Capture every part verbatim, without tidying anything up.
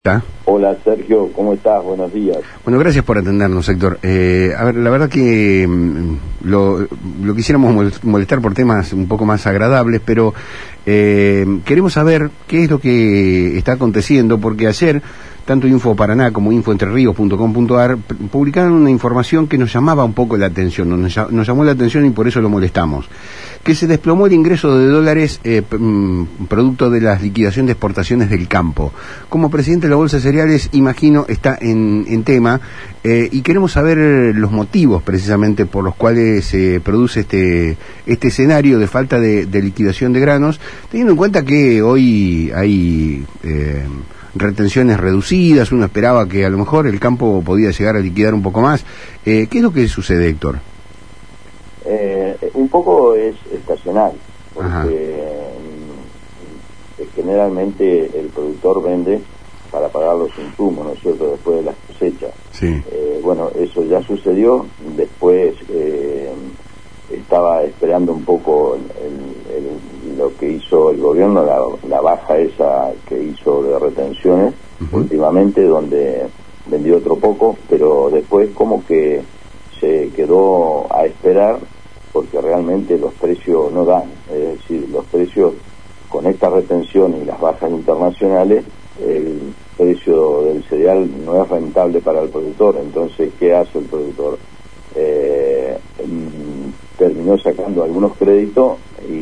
¿Está? Hola Sergio, ¿cómo estás? Buenos días. Bueno, gracias por atendernos, Héctor. Eh, a ver, la verdad que mm, lo, lo quisiéramos molestar por temas un poco más agradables, pero eh, queremos saber qué es lo que está aconteciendo, porque ayer tanto Info Paraná como info entre ríos punto com punto a r publicaron una información que nos llamaba un poco la atención, nos, nos llamó la atención y por eso lo molestamos, que se desplomó el ingreso de dólares eh, producto de la liquidación de exportaciones del campo. Como presidente de la Bolsa de Cereales, imagino, está en, en tema, eh, y queremos saber los motivos precisamente por los cuales se produce este, este escenario de falta de, de liquidación de granos, teniendo en cuenta que hoy hay Eh, retenciones reducidas, uno esperaba que a lo mejor el campo podía llegar a liquidar un poco más. Eh, ¿Qué es lo que sucede, Héctor? Eh, un poco es estacional, porque eh, generalmente el productor vende para pagar los insumos, ¿no es cierto?, después de las cosechas. Sí. Eh, bueno, eso ya sucedió, después eh, estaba esperando un poco el, el, lo que hizo el gobierno, la, la baja esa que hizo de retenciones uh-huh. últimamente, donde vendió otro poco, pero después como que se quedó a esperar, porque realmente los precios no dan, es decir, los precios con esta retención y las bajas internacionales, el precio del cereal no es rentable para el productor. Entonces, ¿qué hace el productor? Eh, terminó sacando algunos créditos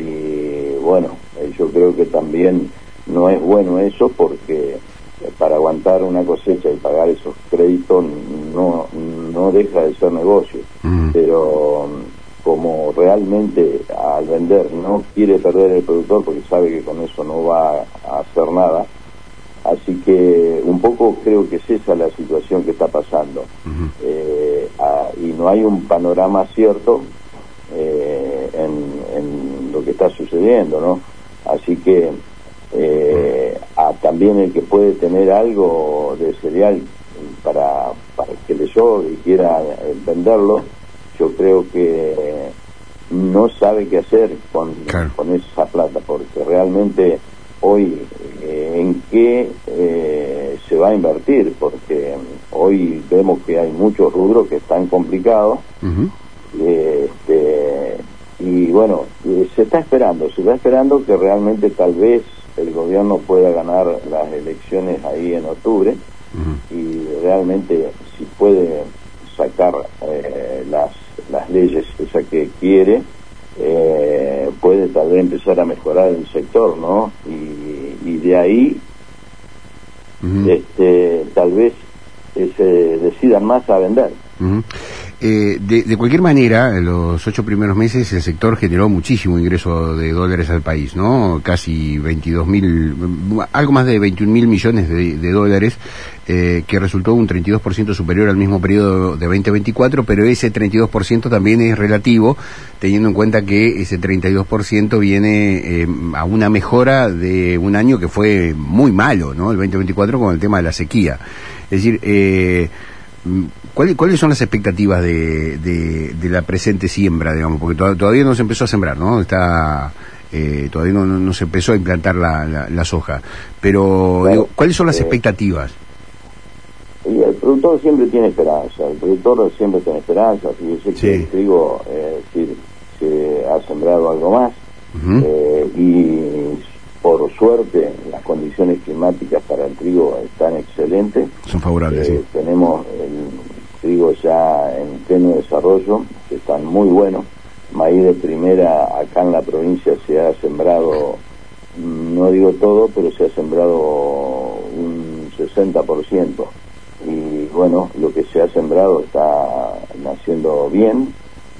y bueno, yo creo que también no es bueno eso, porque para aguantar una cosecha y pagar esos créditos no, no deja de ser negocio. Mm. Pero como realmente al vender no quiere perder el productor, porque sabe que con eso no va a hacer nada, así que un poco creo que es esa la situación que está pasando. Uh-huh. eh, a, y no hay un panorama cierto eh, en, en lo que está sucediendo, ¿no? Así que eh, a, también el que puede tener algo de cereal para, para que le sobre y quiera eh, venderlo, yo creo que eh, no sabe qué hacer con, claro. con esa plata, porque realmente hoy eh, en qué eh, se va a invertir, porque hoy vemos que hay muchos rubros que están complicados. Uh-huh. eh, este, y bueno, eh, se está esperando, se está esperando que realmente tal vez el gobierno pueda ganar las elecciones ahí en octubre. Uh-huh. Y realmente si puede sacar eh, las, las leyes esas que quiere, Eh, puede tal vez empezar a mejorar el sector, ¿no? Y, y de ahí uh-huh. este, tal vez eh, se decidan más a vender. Uh-huh. Eh, de, de cualquier manera, en los ocho primeros meses el sector generó muchísimo ingreso de dólares al país, ¿no? Casi veintidós mil, algo más de veintiún mil millones de, de dólares, eh, que resultó un treinta y dos por ciento superior al mismo periodo de veinte veinticuatro, pero ese treinta y dos por ciento también es relativo, teniendo en cuenta que ese treinta y dos por ciento viene eh, a una mejora de un año que fue muy malo, ¿no? El veinte veinticuatro con el tema de la sequía. Es decir, eh, ¿Cuáles, ¿Cuáles son las expectativas de, de, de la presente siembra, digamos? Porque to- todavía no se empezó a sembrar, ¿no? Está eh, todavía no, no se empezó a implantar la, la, la soja. Pero, bueno, digo, ¿cuáles son las eh, expectativas? Y el productor siempre tiene esperanza, el productor siempre tiene esperanza. Fíjese sí. que el trigo, eh, decir, se ha sembrado algo más, uh-huh. eh, y por suerte las condiciones climáticas para el trigo están excelentes. Son favorables, eh, sí. Tenemos el trigo ya en pleno desarrollo, que están muy buenos. Maíz de primera acá en la provincia se ha sembrado, no digo todo, pero se ha sembrado un sesenta por ciento. Y bueno, lo que se ha sembrado está naciendo bien.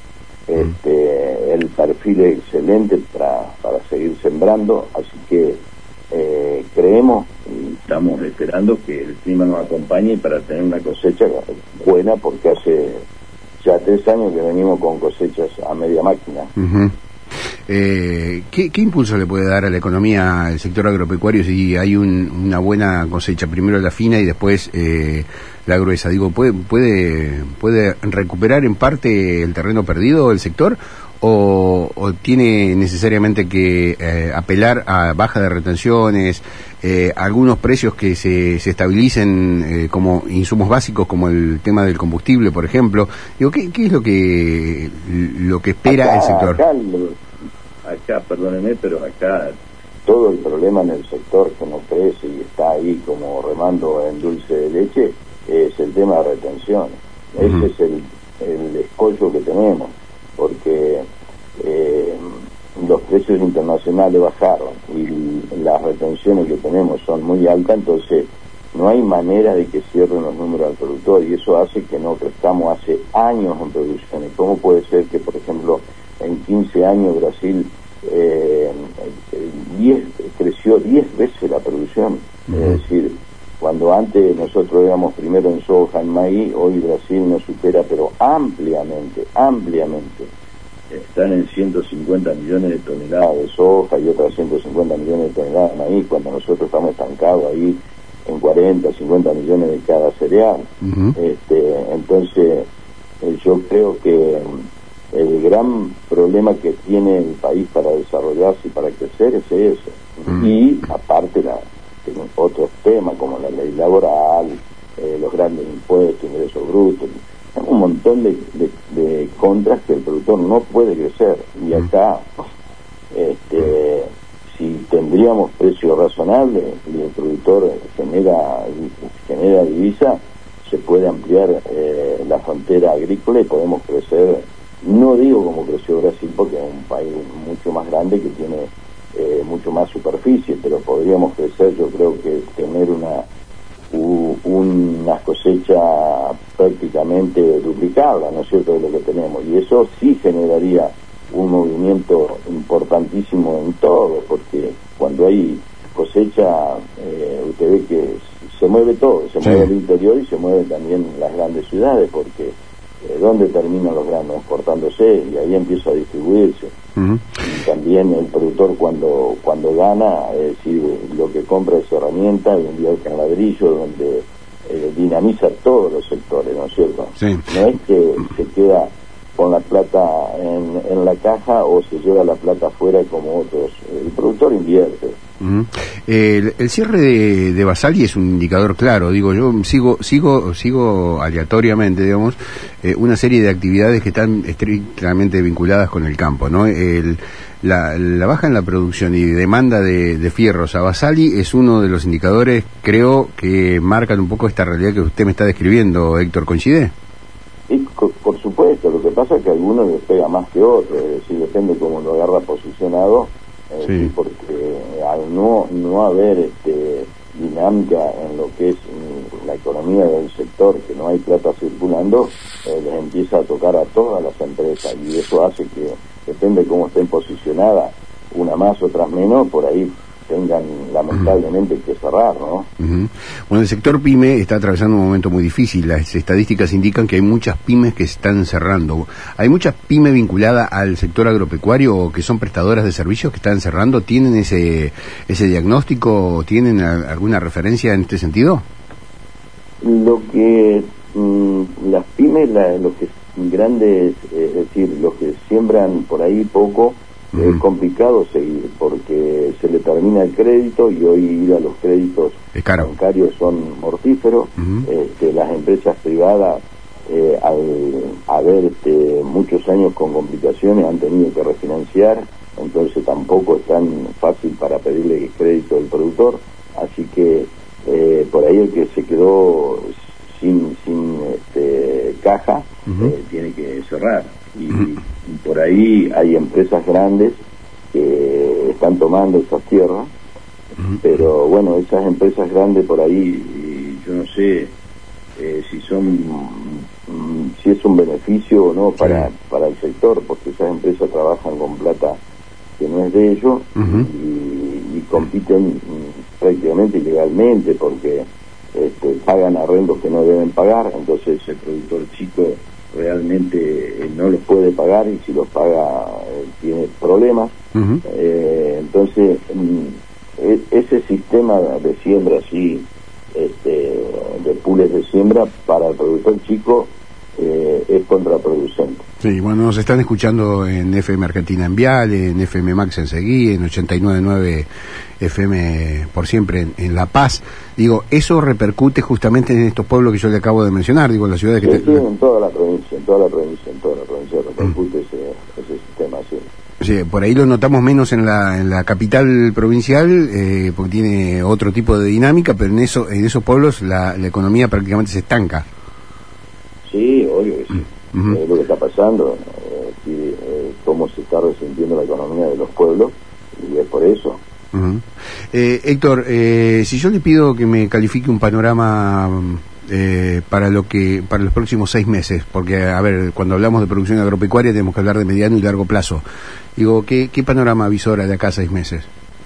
Este, el perfil es excelente para, para seguir sembrando, así que eh, creemos y estamos esperando que el clima nos acompañe para tener una cosecha buena, porque hace ya tres años que venimos con cosechas a media máquina. Uh-huh. Eh, ¿qué, ¿Qué impulso le puede dar a la economía el sector agropecuario si hay un, una buena cosecha? Primero la fina y después eh, la gruesa. Digo, ¿puede, puede, ¿puede recuperar en parte el terreno perdido el sector? o, o tiene necesariamente que eh, apelar a baja de retenciones, eh, algunos precios que se, se estabilicen eh, como insumos básicos, como el tema del combustible, por ejemplo? Digo, ¿qué, qué es lo que lo que espera acá, el sector? Acá, acá, perdóneme, pero acá todo el problema en el sector que no crece y está ahí como remando en dulce de leche es el tema de retenciones. Uh-huh. Ese es el, el escollo que tenemos, porque eh, los precios internacionales bajaron y las retenciones que tenemos son muy altas, entonces no hay manera de que cierren los números al productor, y eso hace que no crezcamos hace años en producciones. ¿Cómo puede ser que, por ejemplo, en quince años Brasil eh, diez, creció diez veces la producción? Uh-huh. Es decir, cuando antes nosotros éramos primero en soja, en maíz, hoy Brasil nos supera, pero ampliamente, ampliamente. Están en ciento cincuenta millones de toneladas de soja y otras ciento cincuenta millones de toneladas de maíz, cuando nosotros estamos estancados ahí en cuarenta, cincuenta millones de cada cereal. Uh-huh. Este, entonces, eh, yo creo que el gran problema que tiene el país para desarrollarse y para crecer es eso. Uh-huh. Y aparte la otros temas como la ley laboral, eh, los grandes impuestos, ingresos brutos, hay un montón de, de, de contras que el productor no puede crecer. Y acá, este, si tendríamos precios razonables y el productor genera genera divisa, se puede ampliar eh, la frontera agrícola y podemos crecer. No digo como creció Brasil, porque es un país mucho más grande que tiene Eh, mucho más superficie, pero podríamos crecer, yo creo que tener una u, una cosecha prácticamente duplicada, ¿no es cierto?, de lo que tenemos, y eso sí generaría un movimiento importantísimo en todo, porque cuando hay cosecha, eh, usted ve que se mueve todo, se sí. mueve el interior y se mueven también las grandes ciudades, porque eh, ¿dónde terminan los granos? Exportándose, y ahí empieza a distribuirse. Uh-huh. Y también el productor cuando cuando gana, es decir, lo que compra es herramienta y invierte en ladrillo, donde eh, dinamiza todos los sectores, ¿no es cierto? Sí. No es que se queda con la plata en, en la caja o se lleva la plata afuera como otros. El productor invierte. Uh-huh. El, el cierre de, de Basali es un indicador claro. Digo, yo sigo sigo sigo aleatoriamente, digamos, eh, una serie de actividades que están estrictamente vinculadas con el campo, ¿no? El, la, la baja en la producción y demanda de, de fierros a Basali es uno de los indicadores, creo, que marcan un poco esta realidad que usted me está describiendo, Héctor. ¿Coincide? Y, por supuesto, lo que pasa es que a algunos les pega más que otros, es decir, depende cómo lo agarra posicionado. Eh, sí. Porque al no no haber este, dinámica en lo que es mm, la economía del sector, que no hay plata circulando, eh, les empieza a tocar a todas las empresas, y eso hace que, depende de cómo estén posicionadas, una más, otras menos, por ahí tengan lamentablemente uh-huh. que cerrar, ¿no? Uh-huh. Bueno, el sector pyme está atravesando un momento muy difícil. Las estadísticas indican que hay muchas pymes que están cerrando. ¿Hay muchas pymes vinculadas al sector agropecuario o que son prestadoras de servicios que están cerrando? ¿Tienen ese ese diagnóstico? ¿Tienen a, alguna referencia en este sentido? Lo que mmm, las pymes, la, los que grandes, es decir, los que siembran por ahí poco, es uh-huh. complicado seguir, porque se le termina el crédito, y hoy ir a los créditos bancarios son mortíferos. Uh-huh. Este, las empresas privadas, eh, al haber este, muchos años con complicaciones, han tenido que refinanciar, entonces tampoco es tan fácil para pedirle crédito al productor, así que eh, por ahí el que se quedó sin sin este, caja uh-huh. eh, tiene que cerrar. Y, uh-huh. y por ahí hay empresas grandes que están tomando esas tierras, uh-huh. pero bueno, esas empresas grandes por ahí, yo no sé eh, si son si es un beneficio o no para, sí. para el sector, porque esas empresas trabajan con plata que no es de ellos, uh-huh. y, y compiten prácticamente ilegalmente, porque este, pagan arrendos que no deben pagar, entonces el productor chico realmente eh, no los puede pagar, y si los paga eh, tiene problemas. Uh-huh. eh, entonces mm, e- ese sistema de siembra así, este, de pools de siembra para el productor chico, eh, es contraproducente. Sí, bueno, nos están escuchando en F M Argentina en Viale, en F M Max en Seguí, en ochenta y nueve punto nueve F M por siempre en, en La Paz. Digo, eso repercute justamente en estos pueblos que yo le acabo de mencionar, digo, en las ciudades que... Sí, te... sí, en toda la provincia, en toda la provincia, en toda la provincia repercute mm. ese, ese sistema, sí. Sí, por ahí lo notamos menos en la, en la capital provincial, eh, porque tiene otro tipo de dinámica, pero en eso, en esos pueblos la, la economía prácticamente se estanca. Sí, obvio que sí. Uh-huh. Es lo que está pasando, eh, sí, eh, cómo se está resintiendo la economía de los pueblos, y es por eso. Uh-huh. eh, Héctor, eh, si yo le pido que me califique un panorama eh, para lo que para los próximos seis meses, porque a ver, cuando hablamos de producción agropecuaria tenemos que hablar de mediano y largo plazo. Digo, ¿qué, qué panorama avisora de acá a seis meses?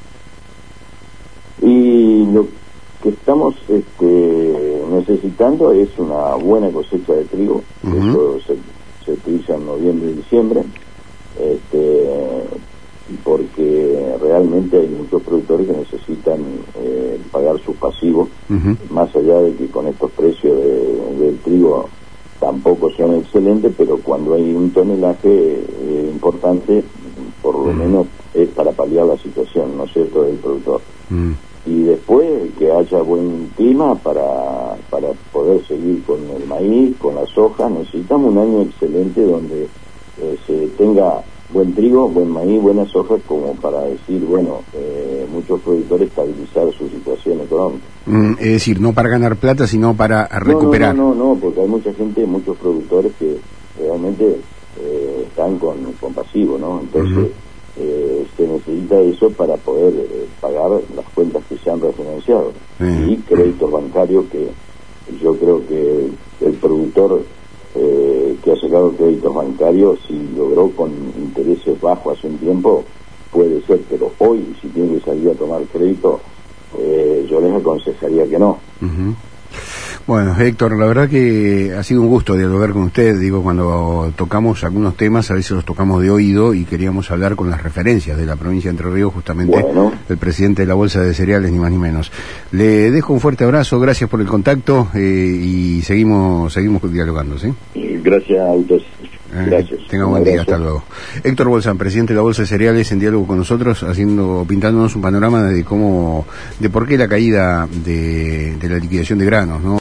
Y lo que estamos este, necesitando es una buena cosecha de trigo. Uh-huh. Eso se, se utiliza en noviembre y diciembre, este, porque realmente hay muchos productores que necesitan eh, pagar sus pasivos, uh-huh. más allá de que con estos precios de, del trigo tampoco son excelentes, pero cuando hay un tonelaje eh, importante, por lo uh-huh. menos es para paliar la situación, ¿no es cierto?, del productor. Uh-huh. Y después que haya buen clima para, para poder seguir con el maíz, con la soja. Necesitamos un año excelente donde eh, se tenga buen trigo, buen maíz, buena soja, como para decir, bueno, eh, muchos productores estabilizar su situación económica. Mm, es decir, no para ganar plata, sino para recuperar. No, no, no, no, porque hay mucha gente, muchos productores que realmente eh, están con, con pasivo, ¿no? Entonces, uh-huh. eh, se necesita eso para poder eh, pagar las cuentas que se han refinanciado. Uh-huh. Y créditos bancarios que yo creo que el productor eh, que ha sacado créditos bancarios, si logró con intereses bajos hace un tiempo, puede ser, pero hoy, si tiene que salir a tomar crédito, eh, yo les aconsejaría que no. Uh-huh. Bueno, Héctor, la verdad que ha sido un gusto dialogar con usted. Digo, cuando tocamos algunos temas, a veces los tocamos de oído y queríamos hablar con las referencias de la provincia de Entre Ríos, justamente bueno. el presidente de la Bolsa de Cereales, ni más ni menos. Le dejo un fuerte abrazo, gracias por el contacto eh, y seguimos seguimos dialogando, ¿sí? Gracias a ustedes. Gracias. Eh, tenga un buen día, hasta luego. Héctor Bolzán, presidente de la Bolsa de Cereales, en diálogo con nosotros, haciendo, pintándonos un panorama de cómo, de por qué la caída de, de la liquidación de granos, ¿no?